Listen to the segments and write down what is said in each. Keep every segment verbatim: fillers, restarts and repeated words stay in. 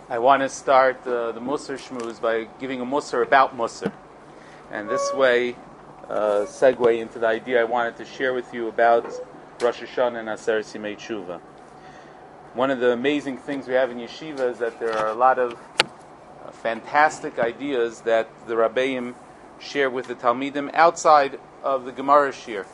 I want to start uh, the Musar Shmooze by giving a Musar about Musar. And this way, uh, segue into the idea I wanted to share with you about Rosh Hashanah and Aseret Yimei Tshuva. One of the amazing things we have in Yeshiva is that there are a lot of uh, fantastic ideas that the Rabbeim share with the Talmidim outside of the Gemara Shir.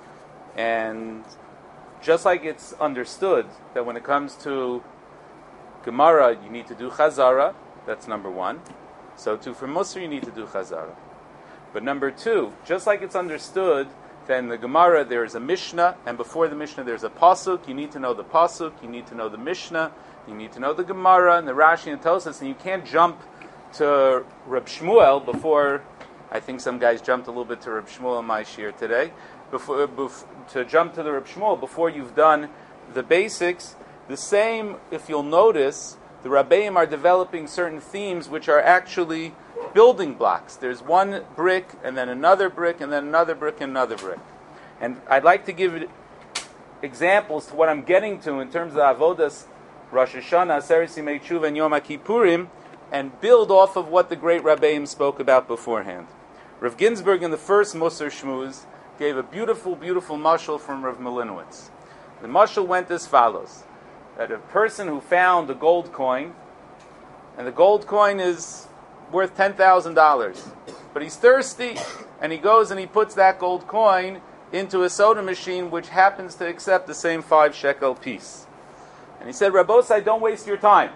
And just like it's understood that when it comes to Gemara, you need to do Chazara, that's number one. So too for Musar, you need to do Chazara. But number two, just like it's understood that in the Gemara there is a Mishnah, and before the Mishnah there's a Pasuk, you need to know the Pasuk, you need to know the Mishnah, you need to know the Gemara, and the Rashi and Tosas, and you can't jump to Reb Shmuel before, I think some guys jumped a little bit to Reb Shmuel in my shir today, before, before to jump to the Reb Shmuel before you've done the basics. The same, if you'll notice, the Rabbeim are developing certain themes which are actually building blocks. There's one brick, and then another brick, and then another brick, and another brick. And I'd like to give examples to what I'm getting to in terms of Avodas, Rosh Hashanah, Aseret Yimei Tshuva, and Yom HaKippurim, and build off of what the great Rabbeim spoke about beforehand. Rav Ginsburg in the first Musar Shmooze gave a beautiful, beautiful mashal from Rav Milinowitz. The mashal went as follows: that a person who found a gold coin, and the gold coin is worth ten thousand dollars, but he's thirsty, and he goes and he puts that gold coin into a soda machine which happens to accept the same five shekel piece. And he said, Rabbosai, don't waste your time.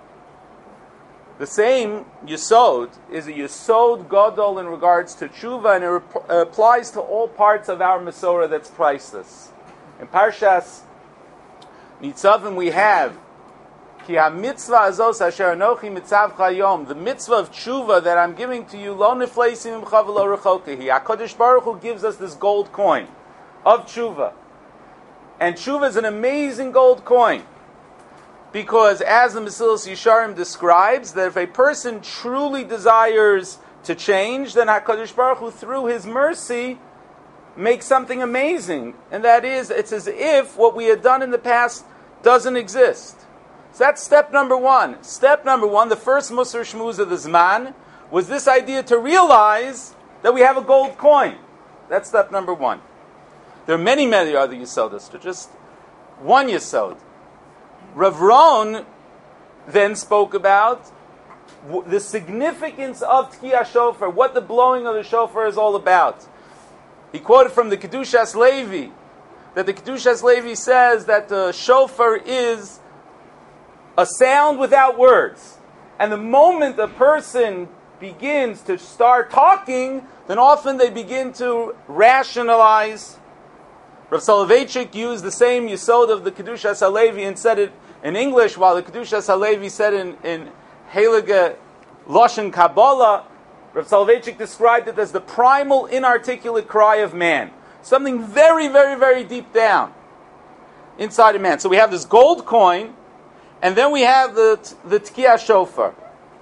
The same Yesod is a Yesod Gadol in regards to Tshuva, and it rep- applies to all parts of our Masorah that's priceless. In Parshas Nitzavim we have Ki ha-mitzvah azos asher anochi mitzavcha hayom, the mitzvah of tshuva that I'm giving to you, lo nifleisim imcha v'lo rechokehi. HaKadosh Baruch Hu gives us this gold coin of tshuva. And tshuva is an amazing gold coin, because as the Mesilas Yesharim describes, that if a person truly desires to change, then HaKadosh Baruch Hu, through His mercy, makes something amazing. And that is, it's as if what we had done in the past doesn't exist. So that's step number one. Step number one, the first Musar Shmooze of the Zman, was this idea to realize that we have a gold coin. That's step number one. There are many, many other Yesodas, but just one Yesod. Rav Ron then spoke about w- the significance of Tkiyah Shofar, what the blowing of the shofar is all about. He quoted from the Kedushas Levi, that the Kedushas Levi says that the shofar is a sound without words. And the moment a person begins to start talking, then often they begin to rationalize. Rav Soloveitchik used the same Yesod of the Kedushas HaLevi and said it in English, while the Kedushas HaLevi said in, in Heilige Loshen Kabbalah. Rav Soloveitchik described it as the primal inarticulate cry of man. Something very, very, very deep down inside of man. So we have this gold coin, and then we have the the Tkiyah Shofar.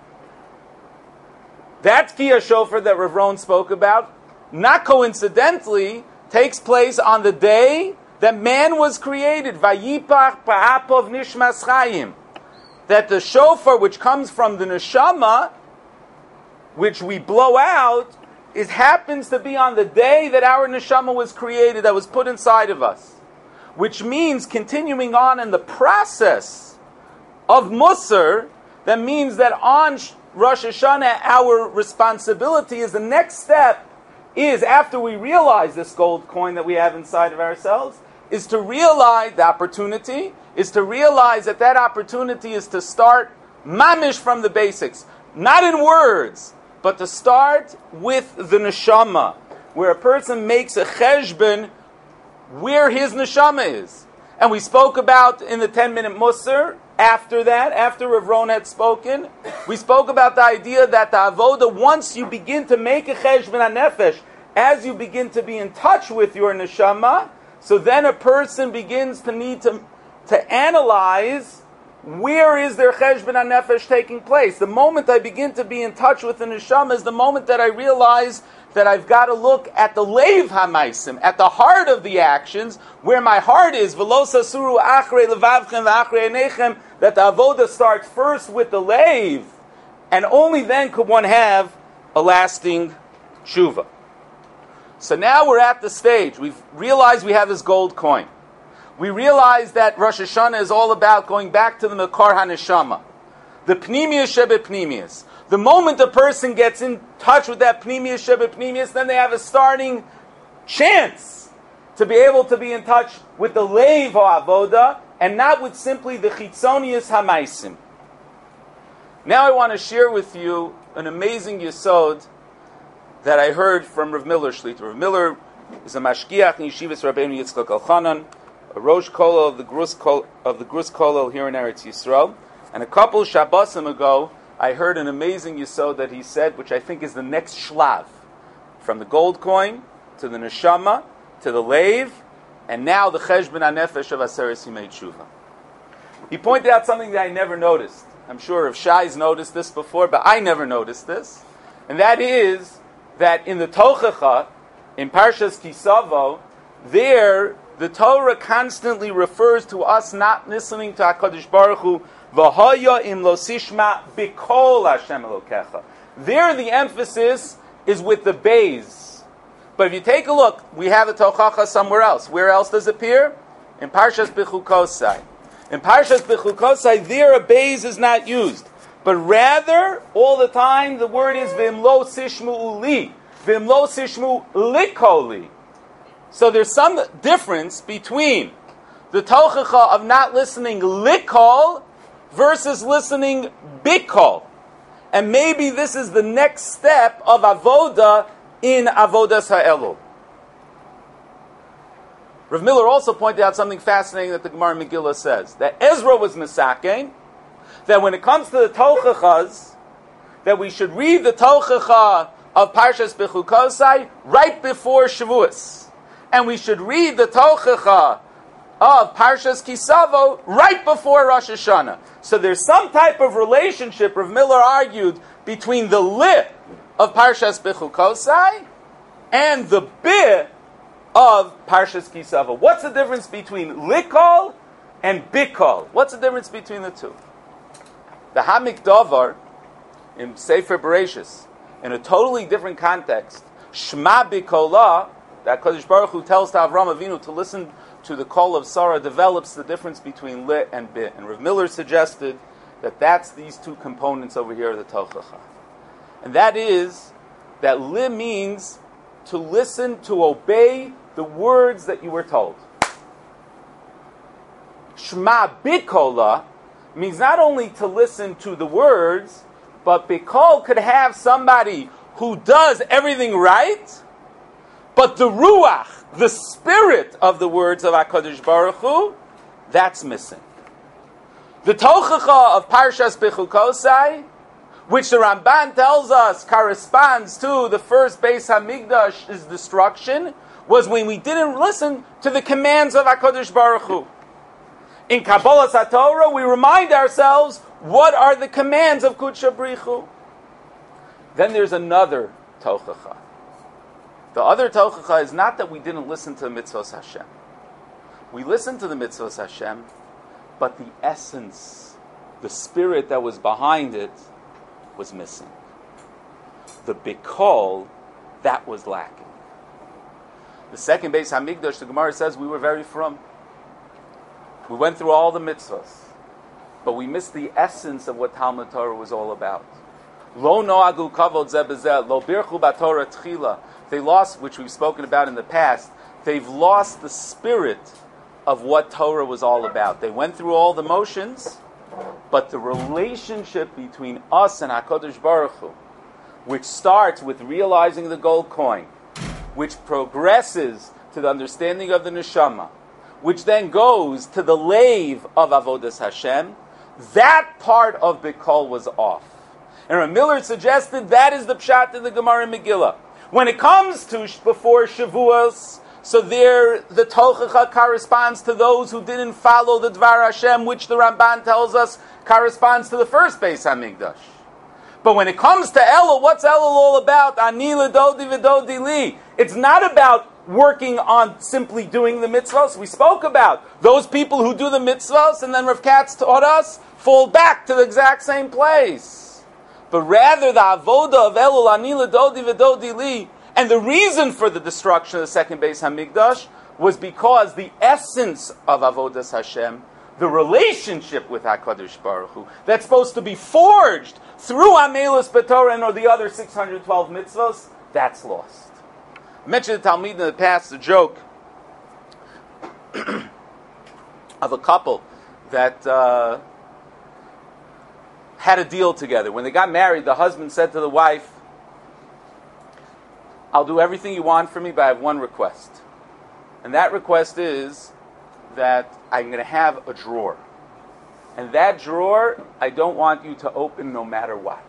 That Tkiyah Shofar that Rav Ron spoke about, not coincidentally, takes place on the day that man was created. Vayipach pa'apov nishmas chayim. That the shofar, which comes from the neshama, which we blow out, it happens to be on the day that our neshama was created, that was put inside of us. Which means, continuing on in the process of Musar, that means that on Rosh Hashanah, our responsibility is the next step is, after we realize this gold coin that we have inside of ourselves, is to realize the opportunity, is to realize that that opportunity is to start mamish from the basics. Not in words, but to start with the neshama, where a person makes a cheshbon where his neshama is. And we spoke about in the ten-minute Musar, after that, after Rav Ron had spoken, we spoke about the idea that the avoda, once you begin to make a cheshbon hanefesh, as you begin to be in touch with your neshama, so then a person begins to need to, to analyze, where is their cheshbon hanefesh taking place? The moment I begin to be in touch with the neshama is the moment that I realize that I've got to look at the leiv hamaisim, at the heart of the actions, where my heart is. V'lo sasuru achrei levavchem v'achrei einechem that the avoda starts first with the leiv, and only then could one have a lasting tshuva. So now we're at the stage. We've realized we have this gold coin. We realize that Rosh Hashanah is all about going back to the Mekar HaNeshama, the Pnimius Shebepnimius. The moment a person gets in touch with that Pnimius Shebepnimius, then they have a starting chance to be able to be in touch with the Leiv HaAvoda, and not with simply the Chitzonius HaMaisim. Now I want to share with you an amazing yesod that I heard from Rav Miller Shlita. Rav Miller is a mashgiach in Yeshivas Rabbeinu Yitzchak Elchanan, a Rosh Kolel of the Grus Kol, of the Grus Kolel here in Eretz Yisrael. And a couple Shabbosim ago, I heard an amazing yesod that he said, which I think is the next shlav, from the gold coin to the neshama to the leiv, and now the cheshbon hanefesh of Aseres Yimei Tshuva. He pointed out something that I never noticed. I'm sure if Shai's noticed this before, but I never noticed this, and that is that in the Tochacha, in Parshas Kisavo, there the Torah constantly refers to us not listening to HaKadosh Baruch Hu, V'haya im lo sishma b'kol Hashem Elokecha. There the emphasis is with the bays. But if you take a look, we have the Tochacha somewhere else. Where else does it appear? In Parshas Bechukosai. In Parshas Bechukosai, there a bays is not used. But rather, all the time, the word is V'imlo sishmu uli. V'imlo sishmu likoli. So there's some difference between the Tochacha of not listening likol versus listening bikol. And maybe this is the next step of avoda in avodas ha'elul. Rav Miller also pointed out something fascinating that the Gemara Megillah says, that Ezra was misakein, that when it comes to the Tochachas, that we should read the Tochacha of Parshas Bechukosai right before Shavuos. And we should read the Tochacha of Parshas Kisavo right before Rosh Hashanah. So there's some type of relationship, Rav Miller argued, between the li of Parshas Bechukosai and the bi of Parshas Kisavo. What's the difference between likol and bikol? What's the difference between the two? The Hamik Davar in Sefer Bereshis, in a totally different context, Shema Bikolah, that Kodesh Baruch Hu tells to Avram Avinu to listen to the call of Sarah, develops the difference between li and bi. And Rav Miller suggested that that's these two components over here of the Tochacha. And that is that li means to listen, to obey the words that you were told. Shema Bikolah means not only to listen to the words, but Bikol could have somebody who does everything right, but the Ruach, the spirit of the words of HaKadosh Baruch Hu, that's missing. The Tochacha of Parshas Bechukosai, which the Ramban tells us corresponds to the first Beis HaMikdash's destruction, was when we didn't listen to the commands of HaKadosh Baruch Hu. In Kabbalas HaTorah, we remind ourselves, what are the commands of Kudsha Brichu? Then there's another Tochacha. The other Tochacha is not that we didn't listen to the Mitzvos Hashem. We listened to the Mitzvos Hashem, but the essence, the spirit that was behind it, was missing. The Bikol, that was lacking. The second Beis HaMikdash, the Gemara says, we were very frum. We went through all the mitzvahs, but we missed the essence of what Talmud Torah was all about. Lo noagu kavod zeh b'zeh, lo birchu b'Torah tchila. They lost, which we've spoken about in the past, they've lost the spirit of what Torah was all about. They went through all the motions, but the relationship between us and HaKadosh Baruch Hu, which starts with realizing the gold coin, which progresses to the understanding of the neshama, which then goes to the leiv of Avodas Hashem, that part of Bikol was off. And Rav Miller suggested that is the pshat in the Gemara Megillah. When it comes to before Shavuos, so there the Tochacha corresponds to those who didn't follow the Dvar Hashem, which the Ramban tells us corresponds to the first Beis HaMikdash. But when it comes to Elul, what's Elul all about? Ani l'dodi v'dodi li. It's not about working on simply doing the mitzvahs. We spoke about those people who do the mitzvahs, and then Rav Katz taught us, fall back to the exact same place. But rather the avoda of Elul Ani L'Dodi V'Dodi Li, and the reason for the destruction of the second Beis Hamikdash was because the essence of Avodas Hashem, the relationship with HaKadosh Baruch Hu, that's supposed to be forged through Amelus B'Torah or the other six hundred twelve mitzvahs, that's lost. I mentioned to Talmid in the past a joke of a couple that uh, had a deal together. When they got married, the husband said to the wife, I'll do everything you want from me, but I have one request. And that request is that I'm going to have a drawer. And that drawer, I don't want you to open no matter what.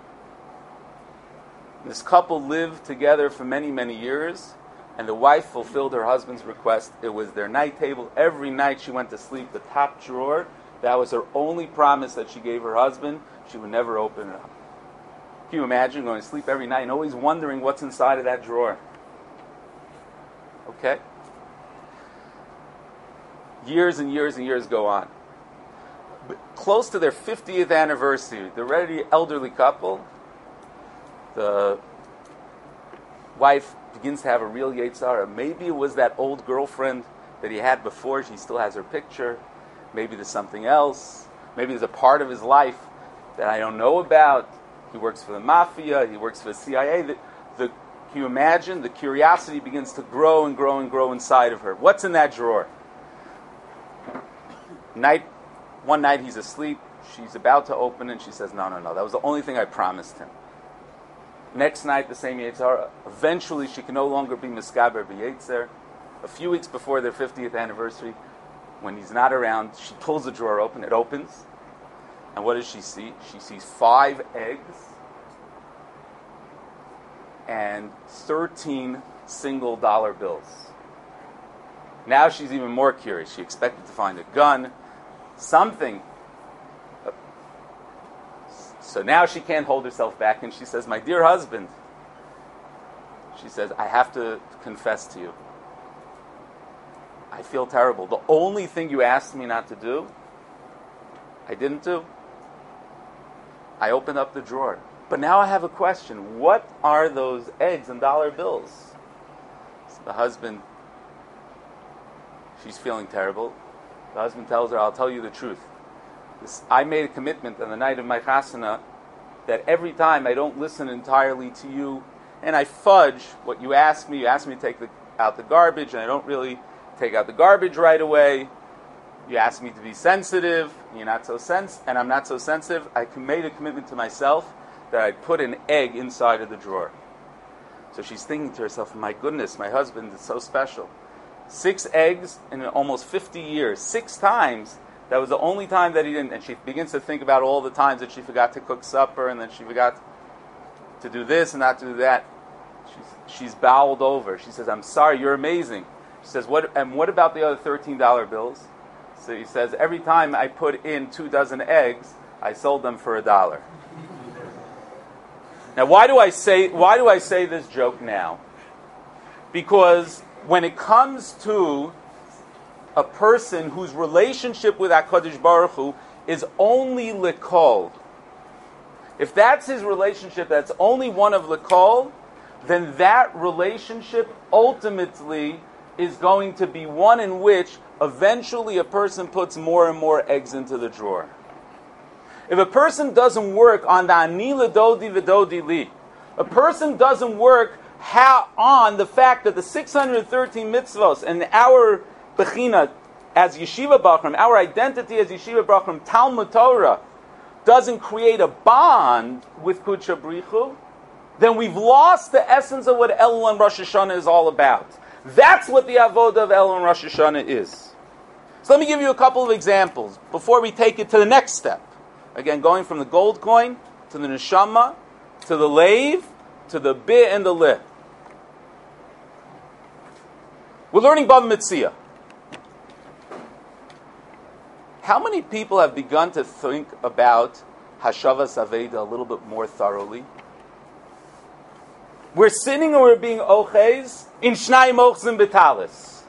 And this couple lived together for many, many years, and the wife fulfilled her husband's request. It was their night table. Every night she went to sleep, the top drawer, that was her only promise that she gave her husband. She would never open it up. Can you imagine going to sleep every night and always wondering what's inside of that drawer? Okay? Years and years and years go on. But close to their fiftieth anniversary, the already elderly couple, the wife begins to have a real Yetzer Hara. Maybe it was that old girlfriend that he had before. She still has her picture. Maybe there's something else. Maybe there's a part of his life that I don't know about. He works for the mafia. He works for the C I A. The, the, can you imagine? The curiosity begins to grow and grow and grow inside of her. What's in that drawer? Night, one night he's asleep. She's about to open it, and she says, no, no, no. That was the only thing I promised him. Next night, the same Yetzer Hara. Eventually, she can no longer be Miskaber B'Yetzer. A few weeks before their fiftieth anniversary, when he's not around, she pulls the drawer open. It opens. And what does she see? She sees five eggs and thirteen single dollar bills. Now she's even more curious. She expected to find a gun, something. So now she can't hold herself back, and she says, my dear husband, she says, I have to confess to you. I feel terrible. The only thing you asked me not to do, I didn't do. I opened up the drawer. But now I have a question. What are those eggs and dollar bills? So the husband, she's feeling terrible. The husband tells her, I'll tell you the truth. This, I made a commitment on the night of my chasana that every time I don't listen entirely to you and I fudge what you ask me, you ask me to take the, out the garbage, and I don't really take out the garbage right away. You ask me to be sensitive, and you're not so sens- and I'm not so sensitive. I made a commitment to myself that I'd put an egg inside of the drawer. So she's thinking to herself, my goodness, my husband is so special. Six eggs in almost fifty years, six times. That was the only time that he didn't. And she begins to think about all the times that she forgot to cook supper, and then she forgot to do this and not to do that. She's, she's bowled over. She says, I'm sorry, you're amazing. She says, what? And what about the other thirteen dollar bills? So he says, every time I put in two dozen eggs, I sold them for a dollar. Now, why do I say why do I say this joke now? Because when it comes to a person whose relationship with HaKadosh Baruch Hu is only L'Kol, if that's his relationship, that's only one of L'Kol, then that relationship ultimately is going to be one in which eventually a person puts more and more eggs into the drawer. If a person doesn't work on the Ani L'Dodi V'Dodi Li, a person doesn't work how, on the fact that the six hundred thirteen mitzvos and our Bechina as Yeshiva Bachram, our identity as Yeshiva Bachram, Talmud Torah, doesn't create a bond with Kudsha Brichu, then we've lost the essence of what Elul and Rosh Hashanah is all about. That's what the avodah of Elul and Rosh Hashanah is. So let me give you a couple of examples before we take it to the next step. Again, going from the gold coin to the neshama, to the lave, to the bi and the li. We're learning Bava Metzia. How many people have begun to think about Hashavas Aveda a little bit more thoroughly? We're sitting and we're being oches in shnai mochzim betalis.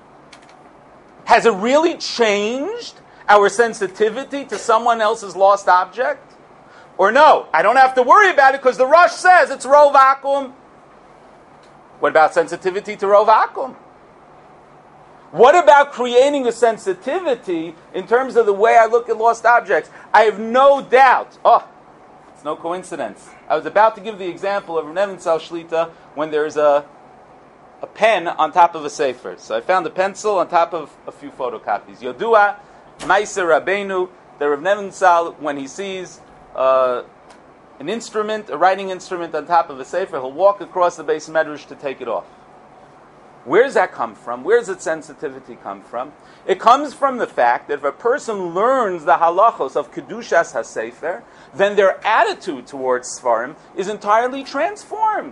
Has it really changed our sensitivity to someone else's lost object? Or no, I don't have to worry about it because the Rosh says it's rov akum. What about sensitivity to rov akum? What about creating a sensitivity in terms of the way I look at lost objects? I have no doubt. Oh, it's no coincidence. I was about to give the example of Rav Nebenzahl Shlita when there's a, a pen on top of a sefer. So I found a pencil on top of a few photocopies. Yodua, Meiser Rabbeinu, the Rav Nebenzahl, when he sees uh, an instrument, a writing instrument on top of a sefer, he'll walk across the base medrash to take it off. Where does that come from? Where does its sensitivity come from? It comes from the fact that if a person learns the halachos of Kedushas HaSefer, then their attitude towards Sfarim is entirely transformed.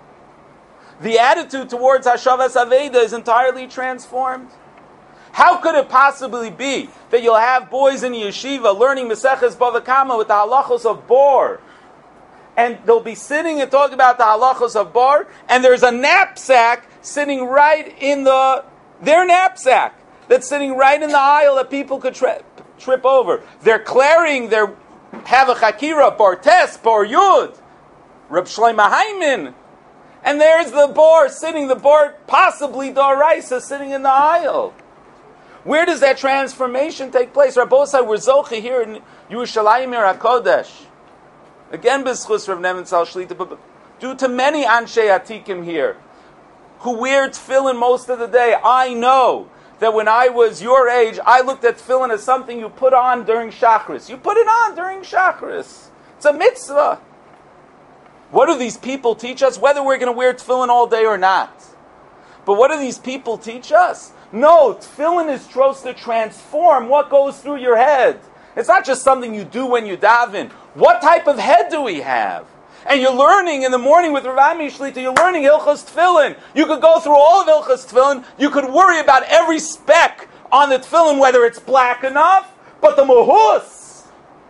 The attitude towards Hashavas Aveda is entirely transformed. How could it possibly be that you'll have boys in yeshiva learning Maseches Bava Kama with the halachos of Bor, and they'll be sitting and talking about the halachos of Bor, and there's a knapsack sitting right in the, their knapsack, that's sitting right in the aisle that people could tri- trip over. They're clearing, they're, have a chakira, Bar Tes, Bar Yud, Reb Shlomo Hyman, and there's the Bor sitting, the Bor, possibly Doraisa, sitting in the aisle. Where does that transformation take place? Rabbosai, we're zoche here in Yerushalayim HaKodesh. Again, b'schus Rav Nebenzahl Shlita, but due to many Anshe Atikim here, who wear tefillin most of the day. I know that when I was your age, I looked at tefillin as something you put on during Shachris. You put it on during Shachris. It's a mitzvah. What do these people teach us? Whether we're going to wear tefillin all day or not. But what do these people teach us? No, tefillin is supposed to transform what goes through your head. It's not just something you do when you daven. What type of head do we have? And you're learning in the morning with Rav Ami Shlita, you're learning Hilchos Tefillin. You could go through all of Hilchos Tefillin. You could worry about every speck on the Tefillin, whether it's black enough, but the Mohus,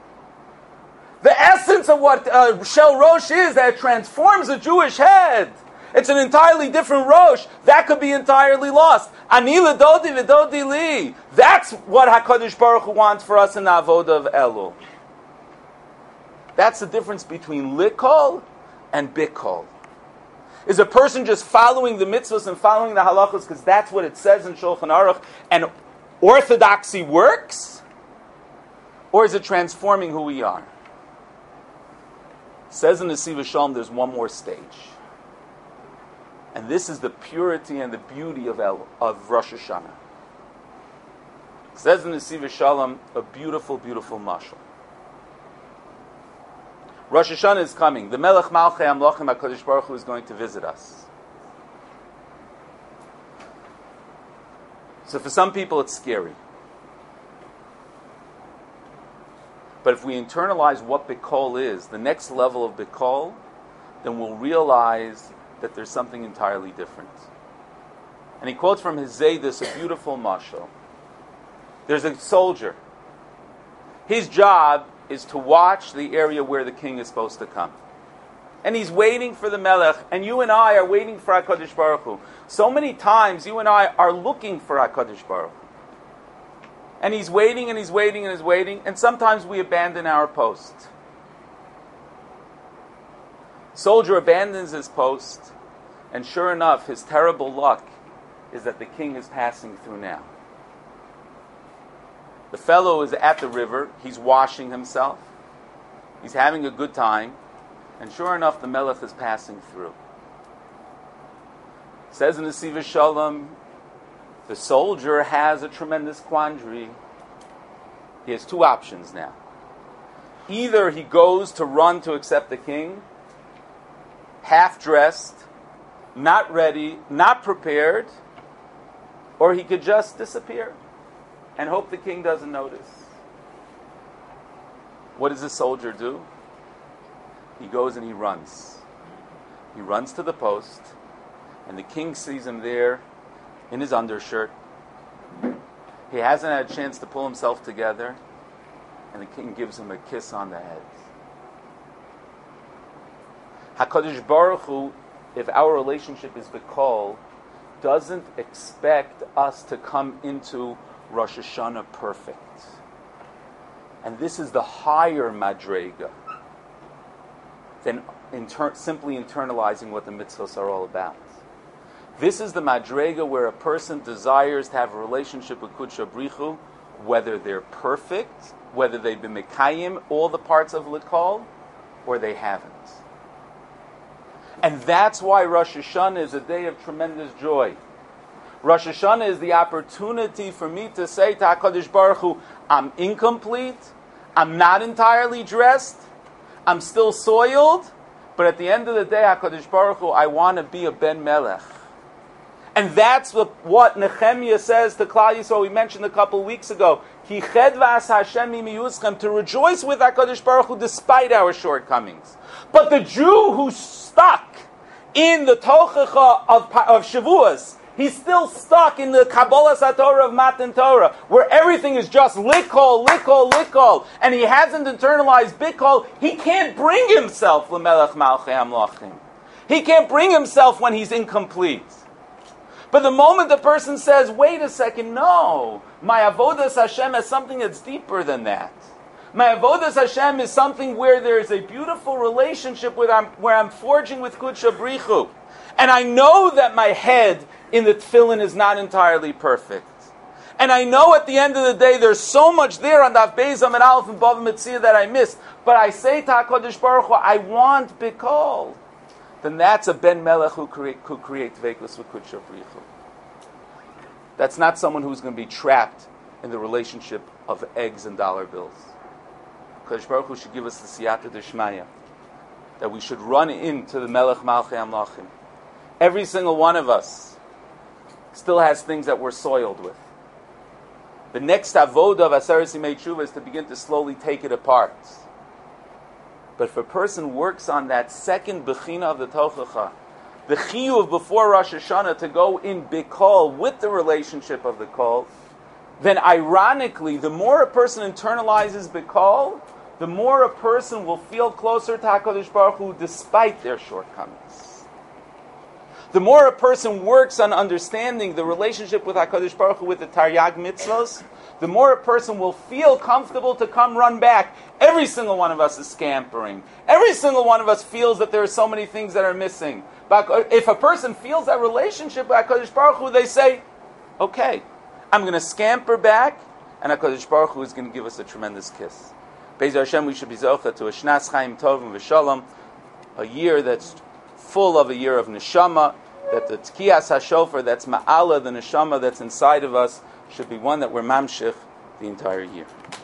the essence of what uh, Shel Rosh is, that it transforms a Jewish head. It's an entirely different Rosh. That could be entirely lost. Ani l'dodi v'dodi li. That's what HaKadosh Baruch Hu wants for us in the Avodah of Elul. That's the difference between likol and bikol. Is a person just following the mitzvahs and following the halachos because that's what it says in Shulchan Aruch and orthodoxy works? Or is it transforming who we are? It says in the Siva Shalom there's one more stage. And this is the purity and the beauty of, El, of Rosh Hashanah. It says in the Siva Shalom a beautiful, beautiful mashal. Rosh Hashanah is coming. The Melech Malchei Amlochim HaKadosh Baruch Hu is going to visit us. So for some people it's scary. But if we internalize what Bikol is, the next level of Bikol, then we'll realize that there's something entirely different. And he quotes from his Zaydus a beautiful mashal. There's a soldier. His job is to watch the area where the king is supposed to come. And he's waiting for the Melech, and you and I are waiting for HaKadosh Baruch Hu. So many times you and I are looking for HaKadosh Baruch Hu. And he's waiting and he's waiting and he's waiting, and sometimes we abandon our post. Soldier abandons his post, and sure enough, his terrible luck is that the king is passing through now. The fellow is at the river, he's washing himself, he's having a good time, and sure enough, the Melech is passing through. It says in the Siva Shalom, the soldier has a tremendous quandary. He has two options now. Either he goes to run to accept the king, half-dressed, not ready, not prepared, or he could just disappear and hope the king doesn't notice. What does the soldier do? He goes and he runs. He runs to the post, and the king sees him there in his undershirt. He hasn't had a chance to pull himself together, and the king gives him a kiss on the head. HaKadosh Baruch Hu if our relationship is B'Kol, doesn't expect us to come into Rosh Hashanah perfect. And this is the higher Madrega than inter- simply internalizing what the mitzvahs are all about. This is the Madrega where a person desires to have a relationship with Kudsha Brichu, whether they're perfect, whether they've been Mekayim, all the parts of L'Kol, or they haven't. And that's why Rosh Hashanah is a day of tremendous joy. Rosh Hashanah is the opportunity for me to say to HaKadosh Baruch Hu, I'm incomplete, I'm not entirely dressed, I'm still soiled, but at the end of the day, HaKadosh Baruch Hu, I want to be a Ben Melech. And that's what, what Nehemiah says to Klal Yisrael. We mentioned a couple of weeks ago. Ki chedvas Hashem miyuschem, to rejoice with HaKadosh Baruch Hu despite our shortcomings. But the Jew who's stuck in the tochecha of, of Shavuos, he's still stuck in the Kabbalah Satorah of Matan Torah, where everything is just likol, likol, likol, and he hasn't internalized bikol. He can't bring himself l'melech malchei hamlachim. He can't bring himself when he's incomplete. But the moment the person says, wait a second, no, my avodas Hashem is something that's deeper than that. My avodas Hashem is something where there is a beautiful relationship with I'm, where I'm forging with Kudsha Brichu. And I know that my head in the tefillin is not entirely perfect. And I know at the end of the day there's so much there on Daf Beis and Aleph and Bav Metzia that I missed. But I say to HaKadosh Baruch Hu, I want Bikol. Then that's a Ben Melech who create who create Dveikus with Kudsha Brichu. That's not someone who's going to be trapped in the relationship of eggs and dollar bills. Kadosh Baruch Hu should give us the Siyata D'Shmaya, that we should run into the Melech Malchei Hamlachim. Every single one of us still has things that we're soiled with. The next avodah of Aseret Yimei Tshuva is to begin to slowly take it apart. But if a person works on that second bechina of the Tochacha, the chiyuv before Rosh Hashanah to go in bikol with the relationship of the kol, then ironically, the more a person internalizes bikol, the more a person will feel closer to HaKadosh Baruch Hu despite their shortcomings. The more a person works on understanding the relationship with HaKadosh Baruch Hu with the Taryag mitzvos, the more a person will feel comfortable to come run back. Every single one of us is scampering. Every single one of us feels that there are so many things that are missing. But if a person feels that relationship with HaKadosh Baruch Hu, they say, okay, I'm going to scamper back, and HaKadosh Baruch Hu is going to give us a tremendous kiss. Be'ez Hashem, we should be zocha to a Shnas Chaim Tov and V'Shalom, a year that's full of a year of neshama, that the Tkiyas HaShofar, that's ma'ala, the neshama that's inside of us, should be one that we're mamshich the entire year.